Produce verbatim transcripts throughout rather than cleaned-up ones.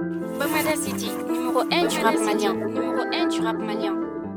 Bamada City, numéro un du rap malien. Numéro un du rap malien.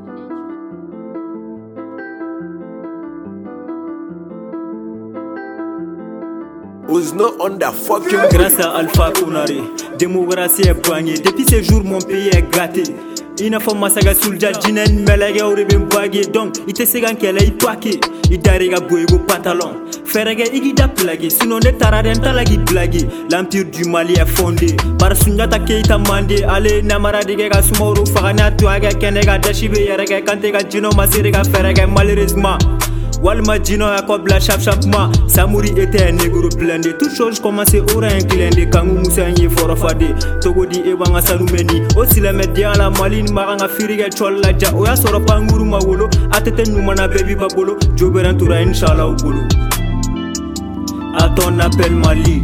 Was not on that fucking. Grâce à Alpha Konaré, démocratie est poignée. Depuis ces jours, mon pays est gâté. Ina fa masaga sulja jinen melage ore ben bagé donc ite segan kele i paquet i darega boygo pantalon ferege igi da plagi sinon de taraden talagi blagi. L'empire du Mali est fondé par Sunjata Keita Mandé. Allez namara dige ga sumoro fagana tuaga kenega dashibe yerege kantega jino masirega ferege. Malheureusement Walma Dino a kobla chap chap ma Samuri était un négro blindé. Toutes choses commençaient au rein clindé. Kangu Moussa nye forofade Togo di ebanga sanumeni. Aussi le média la maline maranga firige chol la ja. Oya soro panguru ma wolo atete numana baby babolo. Joberan toura inshallah au boulot. A ton appel Mali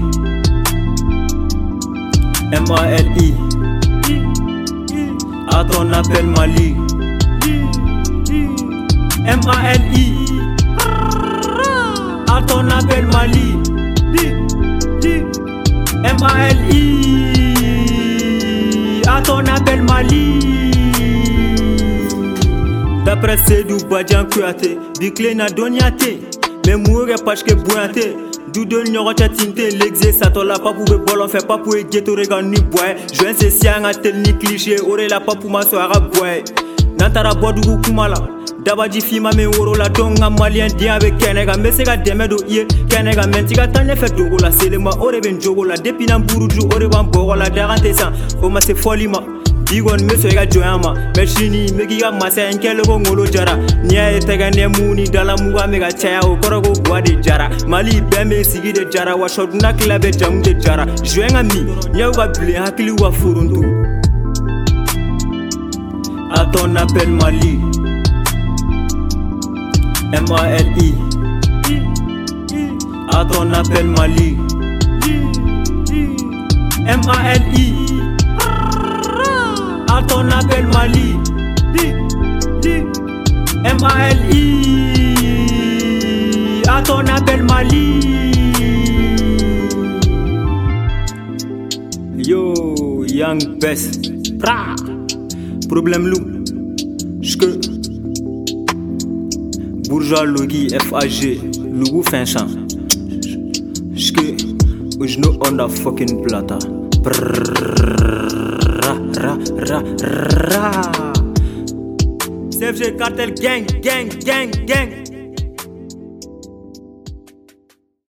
M A L I. A ton appel Mali M A L I. A ton appel Mali M A L I. A ton appel Mali. D'après Sedou Badjan Kouate Biclé na doniate mais mourir parce que bouillante. Doudou nyorocha tinte l'exé satola pas pour bolon fait pas pour ghetto regan ni boy. Join c'est siang a tel ni cliché ore la pas pour ma soirée boy. Nantara bodu kumala Dabaji fima me woro la donga malien dia avec kenega mesega demedo ie kenega mentiga tane fait dogo la selema ore ben jogo la depuis na buruju ore ban bogo la darante san o ma se folima bigon meso ega joyama machini megiga masa enkele go ngolo jara nia etega ne muni dala muga mega chaya o korogo boade jara Mali bembe sigi de jara wa shoduna klabe jamu de jara joenga mi nia wa ble hakili wa furuntu. A ton appel Mali M A L I. A ton appel Mali M A L I. A ton appel Mali M A L I. A ton appel Mali. Yo, Young Best Pra. Problème loup J'que Bourgeois Logi F A G Lougou fin champ J'que Ujno on the fucking plata Ra ra ra ra C F G Cartel gang gang gang gang